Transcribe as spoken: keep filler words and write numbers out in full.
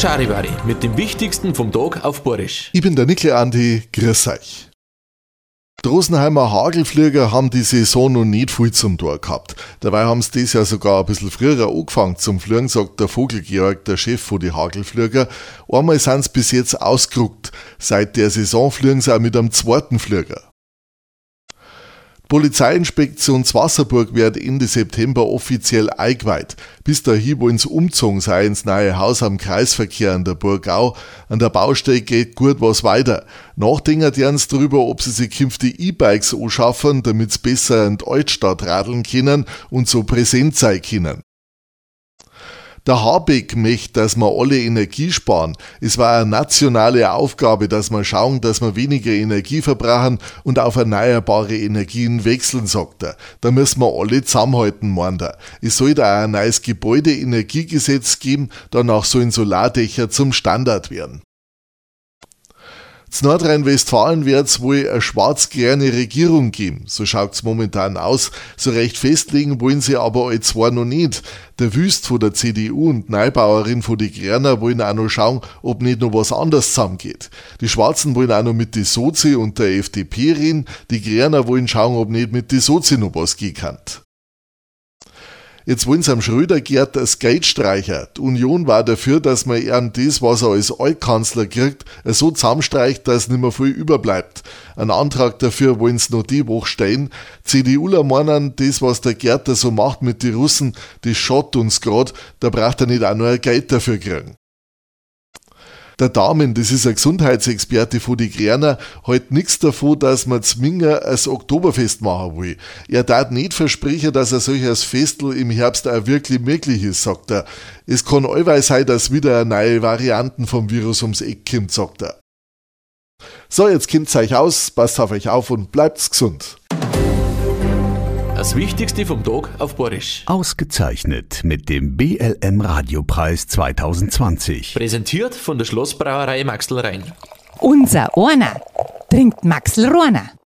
Charivari mit dem Wichtigsten vom Tag auf Borisch. Ich bin der Nickel Andi, grüß euch. Die Rosenheimer Hagelflieger haben die Saison noch nicht viel zum Tor gehabt. Dabei haben sie dieses Jahr sogar ein bisschen früher angefangen zum Fliegen, sagt der Vogel-Georg, der Chef von den Hagelflieger. Einmal sind sie bis jetzt ausgerückt. Seit der Saison fliegen sie auch mit einem zweiten Flieger. Die Polizeiinspektion Zwasserburg wird Ende September offiziell eingeweiht. Bis dahin wollen sie umgezogen sein ins neue Haus am Kreisverkehr in der Burgau. An der Baustelle geht gut was weiter. Nachdenken werden sie darüber, ob sie sich künftig E-Bikes anschaffen, damit sie besser in die Altstadt radeln können und so präsent sein können. Der Habeck möchte, dass wir alle Energie sparen. Es war eine nationale Aufgabe, dass wir schauen, dass wir weniger Energie verbrauchen und auf erneuerbare Energien wechseln, sagt er. Da müssen wir alle zusammenhalten, meint er. Es soll da ein neues Gebäudeenergiegesetz geben, danach sollen Solardächer zum Standard werden. In Nordrhein-Westfalen wird es wohl eine schwarz-grüne Regierung geben. So schaut es momentan aus. So recht festlegen wollen sie aber alle zwei noch nicht. Der Wüst von der C D U und die Neubauerin von die Grüner wollen auch noch schauen, ob nicht noch was anderes zusammengeht. Die Schwarzen wollen auch noch mit die Sozi und der F D P reden. Die Grüner wollen schauen, ob nicht mit die Sozi noch was gehen kann. Jetzt wollen sie am Schröder-Gerd das Geld streichen. Die Union war dafür, dass man ihm das, was er als Altkanzler kriegt, so zusammenstreicht, dass nicht mehr viel überbleibt. Einen Antrag dafür wollen sie noch die Woche stellen. CDUler meinen, das, was der Gerd so macht mit den Russen, das schadet uns grad, da braucht er nicht auch noch ein Geld dafür kriegen. Der Damen, das ist ein Gesundheitsexperte von die Grüner, hält nichts davon, dass man Zminger ein Oktoberfest machen will. Er darf nicht versprechen, dass ein solches Festel im Herbst auch wirklich möglich ist, sagt er. Es kann allweil sein, dass wieder eine neue Varianten vom Virus ums Eck kommt, sagt er. So, jetzt kennt's euch aus, passt auf euch auf und bleibt's gesund. Das Wichtigste vom Tag auf Borisch. Ausgezeichnet mit dem B L M Radiopreis zwanzig zwanzig. Präsentiert von der Schlossbrauerei Maxl Rhein. Unser einer trinkt Maxl Rhein.